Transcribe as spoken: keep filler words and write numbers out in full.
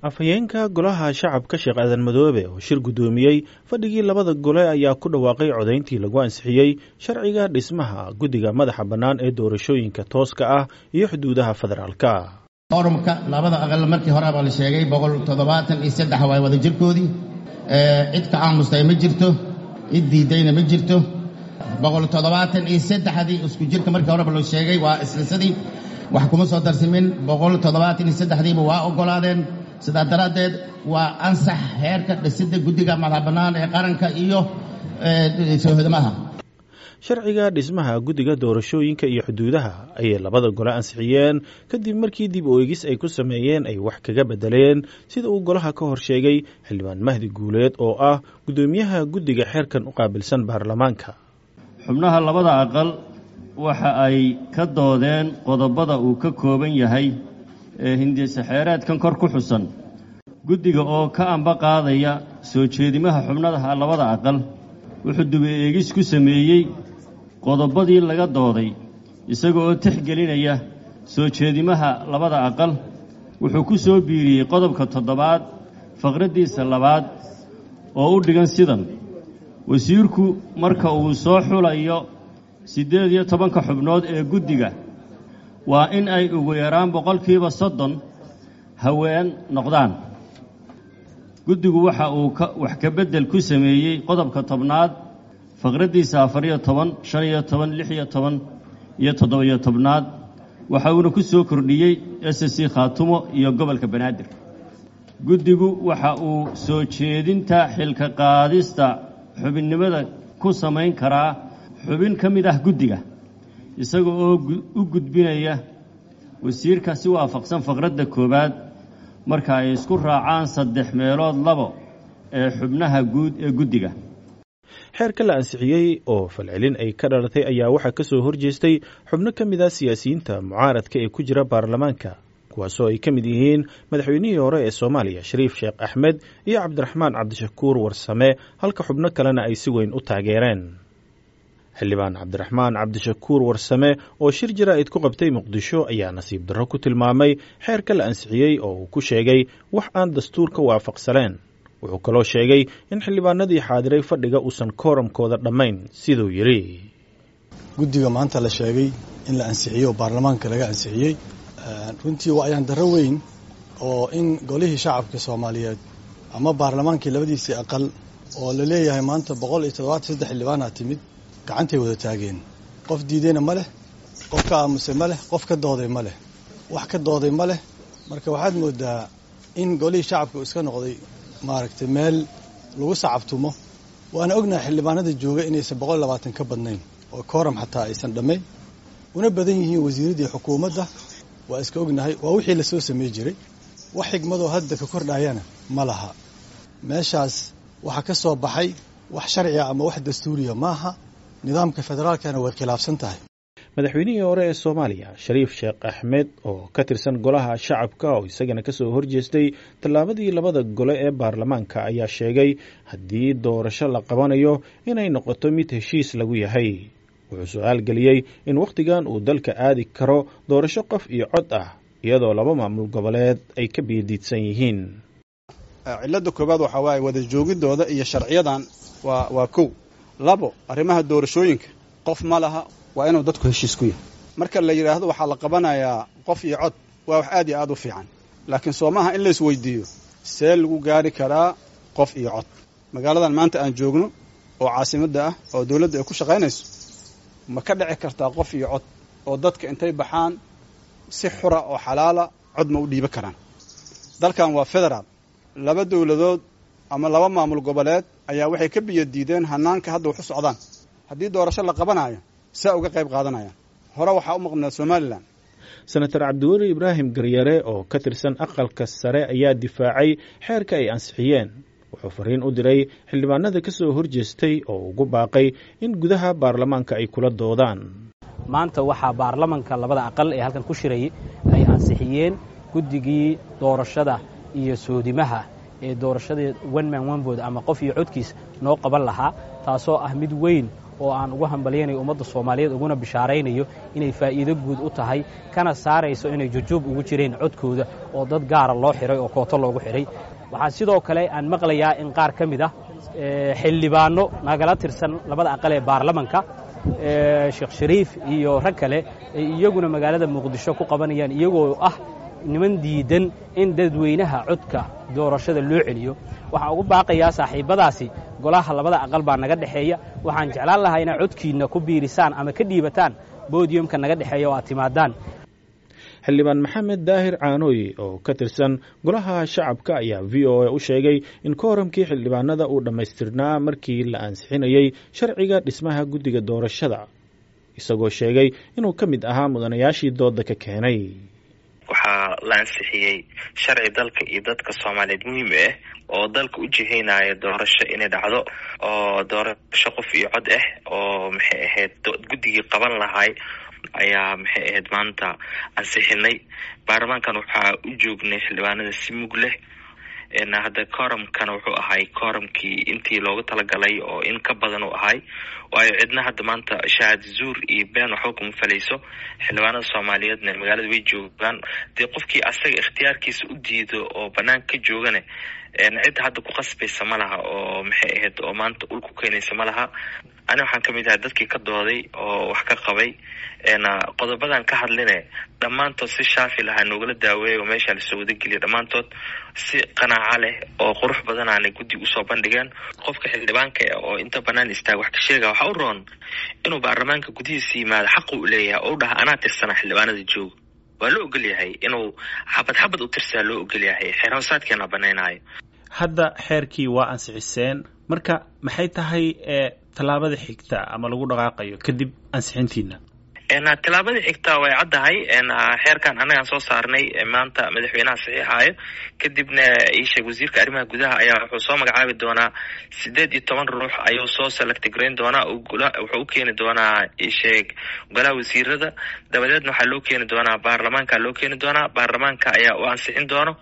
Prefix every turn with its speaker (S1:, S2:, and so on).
S1: afhayeenka golaha shacabka Sheekh Aadan Madoobe oo shir gudoomiyay fadhigii labada gole ayaa ku dhawaaqay codeyntii lagu ansixiyay sharciga dhismaha guddiga madaxa bannaan ee doorashooyinka tooska ah iyo xuduudaha federaalka.
S2: Qorumka labada aqal markii hore baa la sheegay boqol toddobaatan iyo saddex way wada jirkoodii ee cid ka aamustay ma jirto cid diidayna ma jirto boqol toddobaatan iyo saddex hadii isku jirka markii hore baa la sheegay waa islisadii wax kuma soo darsimin boqol toddobaatan iyo saddex diiba waa ogolaadeen sidaa daradeed waa ansax heerka dhisidda guddiga madaxa bannaan ee qaranka iyo soohidmaha.
S1: sharciga dhismaha guddiga doorashooyinka iyo xuduudaha ayay labada gole ansixiyeen kadib markii dib u eegis ay ku sameeyeen ay wax kaga bedeleen sida uu golaha ka hor sheegay xildhibaan Mahdi Guuleed oo ah gudoomiyaha guddiga xeerkan u qaabilsan baarlamaanka.
S3: xubnaha labada aqal waxa ay ka doodeen qodobada uu ka kooban yahay ee hindise xeereedkan kor ku xusan guddiga oo ka amba qaadaya soo jeedimaha xubnaha labada aqal wuxuu dib u eegis ku sameeyay qodobadii laga dooday isagoo tixgelinaya soo jeedimaha labada aqal wuxuu ku soo biiriyay qodobka toddobaad faqradiisa labaad oo u dhigan sidan wasiirku marka uu soo xulayo siddeed iyo tobanka xubnood ee guddiga waa in ay ugu yaraan boqolkiiba soddon haween noqdaan. guddigu waxa uu wax ka bedel ku sameeyey qodobka tobnaad faqradiisa afar iyo toban shan iyo toban lix iyo toban iyo toddoba iyo tobnaad waxa uuna ku soo kordhiyey S C Khaatumo iyo gobolka Banaadir. guddigu waxa uu soo jeedinta xilka qaadista xubinnimada ku samayn karaa xubin ka mid ah guddiga isaga oo u gudbinaya wasiirka si waafaqsan faqradda koowaad marka ay isku raacaan saddex meelood labo ee xubnaha guud ee guddiga.
S1: xeerka la ansixiyay oo falcelin ay ka dhalatay ayaa waxaa ka soo horjeestay xubno ka mid ah siyaasiyiinta mucaaradka ee ku jira baarlamaanka kuwaasoo ay ka mid yihiin madaxweynihii hore ee Soomaaliya Shariif Sheekh Axmed iyo Cabdiraxmaan Cabdishakuur Warsame halka xubno kalena ay si weyn u taageereen. xildhibaan Cabdiraxmaan Cabdishakuur Warsame oo shir jaraa'id ku qabtay Muqdisho ayaa nasiib darro ku tilmaamay xeerka la ansixiyay oo uu ku sheegay wax aan dastuurka waafaqsaneen. wuxuu kaloo sheegay in xildhibaanadii xaadiray fadhiga uusan kooramkooda dhammayn siduu yiri.
S4: guddiga maanta la sheegay in la ansixiyo baarlamaanka laga ansixiyay runtii waa ayaan darro weyn oo in golihii shacabka Soomaaliyeed ama baarlamaankii labadiisii aqal oo la leeyahay maanta boqol iyo toddobaatan iyo saddex xildhibaan ah timid gacantay wada taageen qof diidayna ma leh qof ka aamusay ma leh qof ka dooday ma leh wax ka dooday ma leh marka waxaad moodaa in golihii shacabka iska noqday maaragtay meel lagu sacabtumo waana ognahay xildhibaanada jooga inaysan boqol iyo labaatan ka badnayn oo kooram xataa aysan dhammayn una badan yihiin wasiiradii xukuumadda waa iska ognahay waa wixii lasoo samey jiray wax xigmadoo hadda ka kordhayana ma laha meeshaas waxaa ka soo baxay wax sharciya ama wax dastuuriya maaha nidaamka federaalkana way khilaafsan tahay.
S1: madaxweynihii hore ee Soomaaliya Shariif Sheekh Axmed oo ka tirsan golaha shacabka oo isagana ka soo horjeestay tallaabadii labada gole ee baarlamaanka ayaa sheegay haddii doorasho la qabanayo inay noqoto mid heshiis lagu yahay. wuxuu su'aal geliyey in waqtigan uu dalka aadi karo doorasho qof iyo cod ah iyadoo laba maamul goboleed ay ka biidiidsan yihiin.
S5: cilada koobaad waxa waaye wada joogidooda iyo sharciyadan waa waa kow labo arrimaha doorashooyinka qof ma laha waa inuu dadku heshiis ku yahay marka la yiraahdo waxa la qabanayaa qof iyo cod waa wax aad iyo aad u fiican laakiin Soomaha in la isweydiiyo see lagu gaari karaa qof iyo cod magaaladan maanta aan joogno oo caasimadda ah oo dawladda ay ku shaqaynayso ma ka dhici kartaa qof iyo cod oo dadka intay baxaan si xura oo xalaala cod ma u dhiiba karaan. dalkan waa federaal laba dawladood ama laba maamul goboleed ayaa waxay ka biyo diideen hanaanka hadda wax u socdaan haddii doorasho la qabanayo saa uga qayb qaadanayaan hore waxaa u maqnaa Somaliland.
S1: senator Cabdiweli Ibraahim Garyare oo ka tirsan aqalka sare ayaa difaacay xeerka ay ansixiyeen. wuxuu fariin u diray xildhibaanada ka soo horjeestay oo ugu baaqay in gudaha baarlamaanka ay kula doodaan.
S6: maanta waxaa baarlamaanka labada aqal ee halkan ku shirayay ay ansixiyeen guddigii doorashada iyo soodimaha ee doorashada one man one vote ama qof iyo codkiis noo qaban lahaa taasoo ah mid weyn oo aan ugu hambalyaynayo ummadda soomaaliyeed uguna bishaaraynayo inay faa'iido guud u tahay kana saarayso inay jujuub ugu jireen codkooda oo dad gaara loo xiray oo kooto loogu xidhay waxaa sidoo kale aan maqlayaa in qaar ka mid ah xildhibaano nagala tirsan labada aqal ee baarlamanka sheekh shariif iyo rag kale ay iyaguna magaalada muqdisho ku qabanayaan iyagoo ah niman diidan in dadweynaha codka doorashada loo celiyo waxaan ugu baaqayaa saaxiibbadaasi golaha labada aqal baa naga dhexeeya waxaan jeclaan lahaa inaad codkiinna ku biirisaan ama ka dhiibataan boodiyumka naga dhexeeya oo aad timaadaan
S1: xildhibaan maxamed daahir caanooye oo ka tirsan golaha shacabka ayaa v o a u sheegay in kooramkii xildhibaanada uu dhammaystirnaa markii la ansixinayey sharciga dhismaha guddiga doorashada isagoo sheegay inuu ka mid ahaa mudanayaashii dooda ka keenay
S7: waxaa la ansixiyey sharci dalka iyo dadka soomaaliyeed muhiim ah oo dalka u jihaynaya doorasho inay dhacdo oo doorasho qof iyo cod ah oo maxay ahayd guddigii qaban lahay ayaa maxay ahayd maanta ansixinay baarlamaankan waxaa u joognay xildhibaanada si mug leh hadda kooramkana wuxuu ahay kooramkii intii loogu talagalay oo in ka badan u ahay waayo cidna hadda maanta shahaad zuur iyo been waxba kuma falayso xildhibaanada soomaaliyeedna magaalada way joogaan dee qofkii asaga ikhtiyaarkiisa u diido oo banaanka ka joogane cid hadda ku qasbaysa ma laha oo maxay ahayd oo maanta ul ku keenaysa ma laha ani waxaan ka mid ahay dadkii ka dooday oo wax ka qabay qodobadan ka hadline dhammaantood si shaafi lahaa noogala daaweeya oo meesha lasoo wadageliya dhammaantood si qanaaco leh oo qurux badan aanay guddi usoo bandhigeen qofka xildhibaanka oo inta banaan istaag wax ka sheega waxaa u roon inuu baarlamaanka gudihiisa yimaado xaqu u leeyahay oo u dhaha anaa tirsana xildhibaanada jooga waa loo ogol yahay inuu xabad xabad u tirsaa loo ogol yahay xeer hoosaadkeena banaynaayo
S1: hadda xeerkii waa ansixiseen marka maxay tahay tallaabada xigta ama lagu dhaqaaqayo kadib ansixintiina
S7: tallaabada xigta way caddahay xeerkan annagaan soo saarnay maanta madaxweynaha saxiixaayo kadibna ii sheeg wasiirka arrimaha gudaha ayaa wuxuu soo magacaabi doonaa sideed iyo toban ruux ayuu soo select gareyn doonaa wuxuu u keeni doonaa ii sheeg golaha wasiirada dabadeedna waxaa loo keeni doonaa baarlamaanka loo keeni doonaa baarlamaanka ayaa u ansixin doono